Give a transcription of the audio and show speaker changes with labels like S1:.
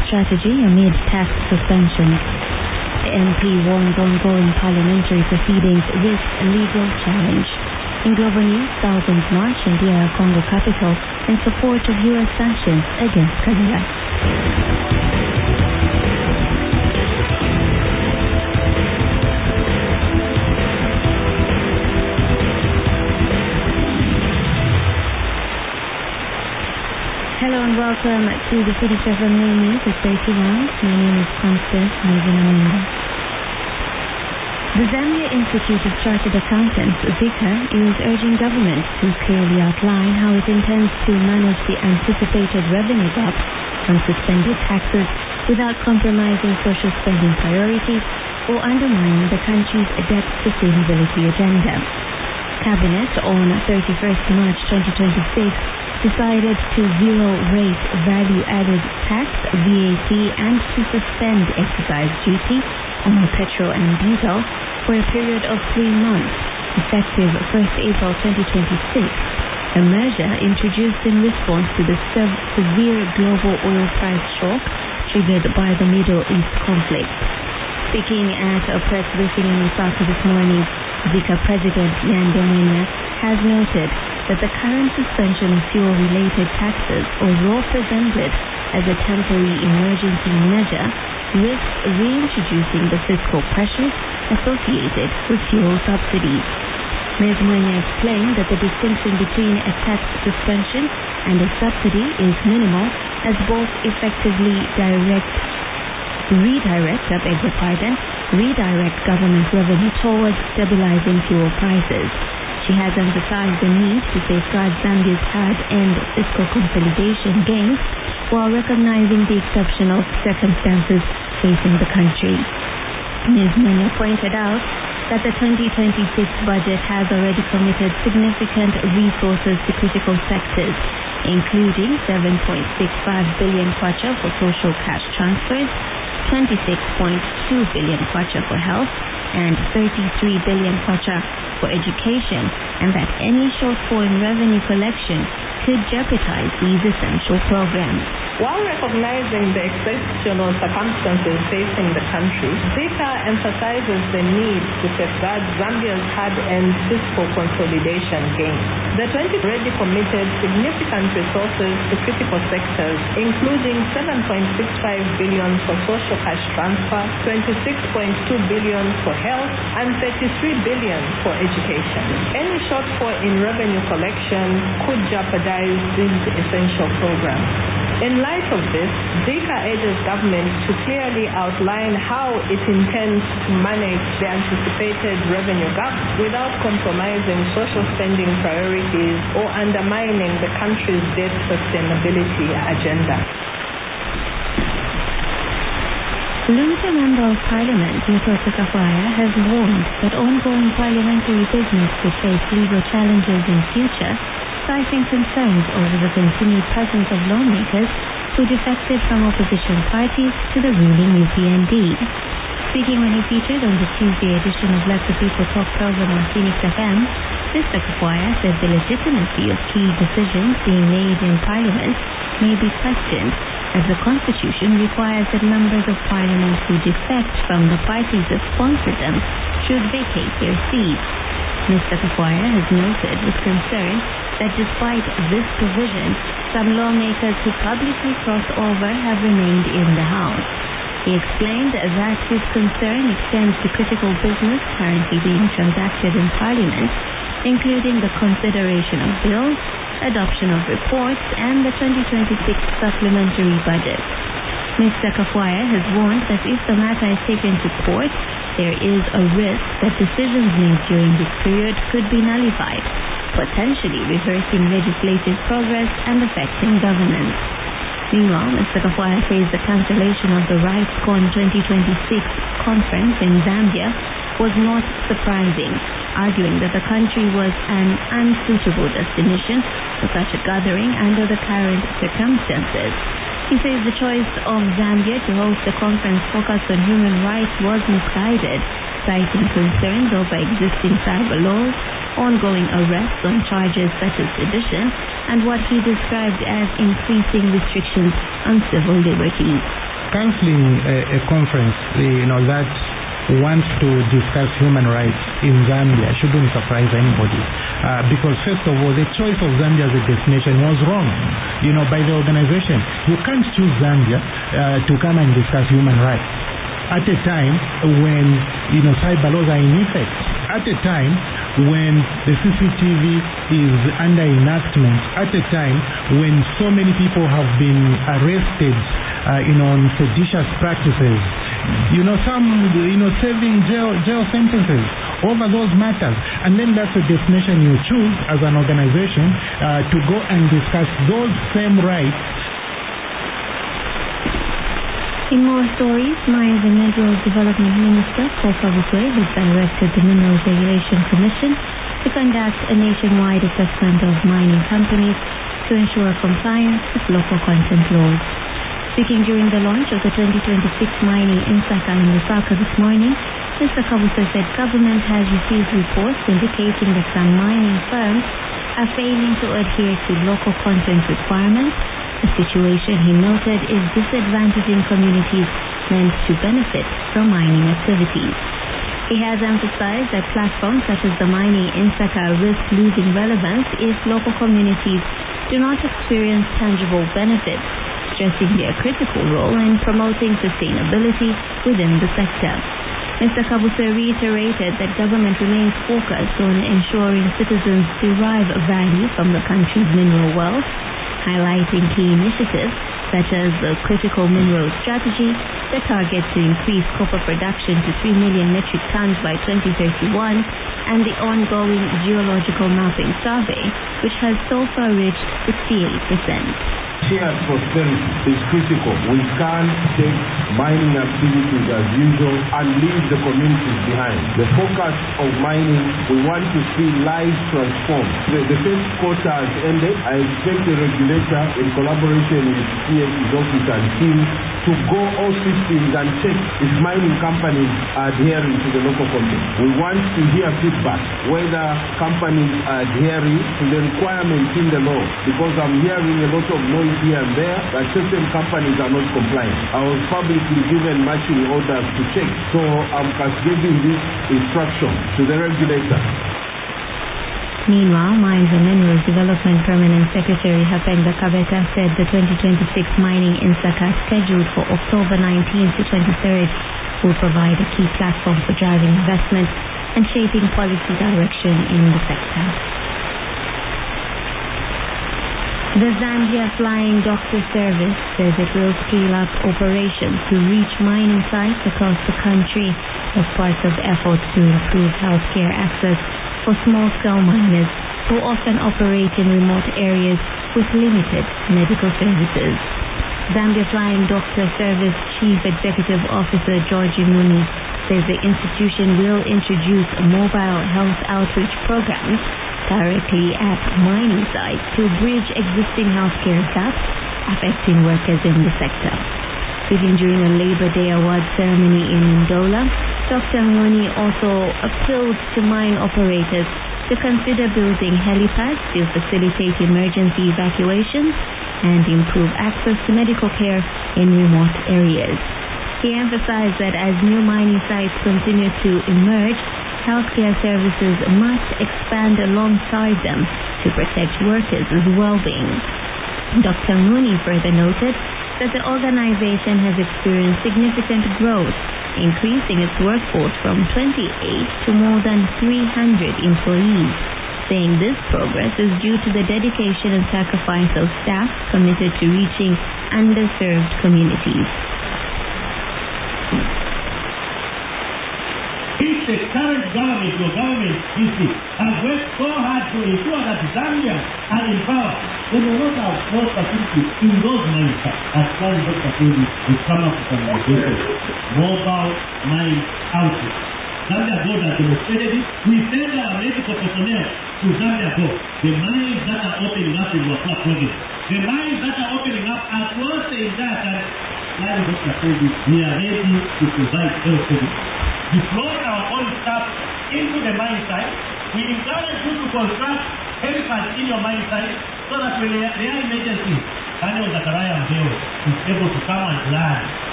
S1: strategy amid tax suspension. The MP warns ongoing parliamentary proceedings risk a legal challenge. In global news, thousands march in the Congo capital in support of U.S. sanctions against Kabila. Hello and welcome to the City FM Main News at 31. My name is Constance Mazinamenda. The Zambia Institute of Chartered Accountants, ZICA, is urging government to clearly outline how it intends to manage the anticipated revenue gap from suspended taxes without compromising social spending priorities or undermining the country's debt sustainability agenda. Cabinet on 31st March 2026 decided to zero-rate value-added tax, VAT, and to suspend excise duty on petrol and diesel for a period of 3 months, effective 1st April 2026, a measure introduced in response to the severe global oil price shock triggered by the Middle East conflict. Speaking at a press briefing in Lusaka this morning, ZICA President Nyanda Mwenya has noted that the current suspension of fuel-related taxes, although presented as a temporary emergency measure, risks reintroducing the fiscal pressures associated with fuel subsidies. Ms. Mwenya explained that the distinction between a tax suspension and a subsidy is minimal, as both effectively redirect government revenue towards stabilizing fuel prices. She has emphasized the need to safeguard Zambia's hard-earned fiscal consolidation gains while recognizing the exceptional circumstances facing the country. Ms. Mwenya pointed out that the 2026 budget has already committed significant resources to critical sectors, including 7.65 billion kwacha for social cash transfers, 26.2 billion kwacha for health, and 33 billion kwacha for education, and that any shortfall in revenue collection could jeopardize these essential programs.
S2: While recognizing the exceptional circumstances facing the country, ZICA emphasizes the need to safeguard Zambia's hard-earned fiscal consolidation gains. The 20 already committed significant resources to critical sectors, including 7.65 billion for social cash transfer, 26.2 billion for health, and 33 billion for education. Any shortfall in revenue collection could jeopardize these essential programs. In light of this, ZICA urges government to clearly outline how it intends to manage the anticipated revenue gap without compromising social spending priorities or undermining the country's debt sustainability agenda.
S1: Lunta Member of Parliament, Muthosa Kafwaya, has warned that ongoing parliamentary business could face legal challenges in future, citing concerns over the continued presence of lawmakers who defected from opposition parties to the ruling UPND. Speaking when he featured on the Tuesday edition of Let the People Talk program on Phoenix FM, Mr. Kafwaya said the legitimacy of key decisions being made in Parliament may be questioned, as the Constitution requires that members of Parliament who defect from the parties that sponsor them should vacate their seats. Mr. Kafwaya has noted with concern that despite this provision, some lawmakers who publicly crossed over have remained in the House. He explained that his concern extends to critical business currently being transacted in Parliament, including the consideration of bills, adoption of reports, and the 2026 supplementary budget. Mr. Kafwaya has warned that if the matter is taken to court, there is a risk that decisions made during this period could be nullified, potentially reversing legislative progress and affecting governance. Meanwhile, Mr. Kafwaya says the cancellation of the RightsCon 2026 conference in Zambia was not surprising, arguing that the country was an unsuitable destination for such a gathering under the current circumstances. He says the choice of Zambia to host the conference focused on human rights was misguided, citing concerns over existing cyber laws, ongoing arrests on charges such as sedition, and what he described as increasing restrictions on civil liberties.
S3: cancelling a conference, that wants to discuss human rights in Zambia shouldn't surprise anybody, because first of all, the choice of Zambia as a destination was wrong, by the organization. You can't choose Zambia to come and discuss human rights at a time when cyber laws are in effect, at a time when the CCTV is under enactment, at a time when so many people have been arrested on seditious practices, some serving jail sentences over those matters, and then that's the destination you choose as an organization to go and discuss those same rights.
S1: In more stories, Mines and Minerals Development Minister Paul Kabuswe has directed the Minerals Regulation Commission to conduct a nationwide assessment of mining companies to ensure compliance with local content laws. Speaking during the launch of the 2026 mining Insaka in Lusaka this morning, Mr. Kabuswe said government has received reports indicating that some mining firms are failing to adhere to local content requirements, a situation he noted is disadvantaging communities meant to benefit from mining activities. He has emphasized that platforms such as the mining Insaka risk losing relevance if local communities do not experience tangible benefits, stressing their critical role in promoting sustainability within the sector. Mr. Kabuswe reiterated that government remains focused on ensuring citizens derive value from the country's mineral wealth, highlighting key initiatives such as the critical mineral strategy that targets to increase copper production to 3 million metric tons by 2031, and the ongoing geological mapping survey, which has so far reached 68%.
S4: Shared prosperity is critical. We can't take mining activities as usual and leave the communities behind. The focus of mining, we want to see lives transformed. The first quarter has ended. I expect the regulator, in collaboration with CS's office and team, to go all systems and check if mining companies are adhering to the local content. We want to hear feedback, whether companies are adhering to the requirements in the law, because I'm hearing a lot of noise here and there that certain companies are not complying. I was publicly given marching orders to check, so I'm cascading this instruction to the regulator.
S1: Meanwhile, Mines and Minerals Development Permanent Secretary Hapenda Kabeta said the 2026 mining Insaka, scheduled for October 19th to 23rd, will provide a key platform for driving investment and shaping policy direction in the sector. The Zambia Flying Doctor Service says it will scale up operations to reach mining sites across the country as part of efforts to improve healthcare access for small-scale miners who often operate in remote areas with limited medical services. Zambia Flying Doctor Service Chief Executive Officer George Muni says the institution will introduce mobile health outreach programs directly at mining sites to bridge existing healthcare gaps affecting workers in the sector. Speaking during a Labor Day award ceremony in Ndola, Dr. Ngoni also appealed to mine operators to consider building helipads to facilitate emergency evacuations and improve access to medical care in remote areas. He emphasized that as new mining sites continue to emerge, healthcare services must expand alongside them to protect workers' well-being. Dr. Mooney further noted that the organization has experienced significant growth, increasing its workforce from 28 to more than 300 employees, saying this progress is due to the dedication and sacrifice of staff committed to reaching underserved communities.
S5: The current government, your government, has worked so hard to ensure that Zambians are empowered. They will not have more facilities in those mines, as far as Dr. Kuli will come up with an organization. Mobile mine outreach. Zambia Gold has demonstrated it. We send our medical personnel to Zambia Gold. The mines that are opening up in Wafla province, the mines that are opening up across the entire country, like Dr. Kuli, we are ready to provide health services. Deploy our own staff into the mine site. We encourage you to construct helipads in your mine site so that when there are emergencies, Daniel Zachariah Mbeo is able to come and land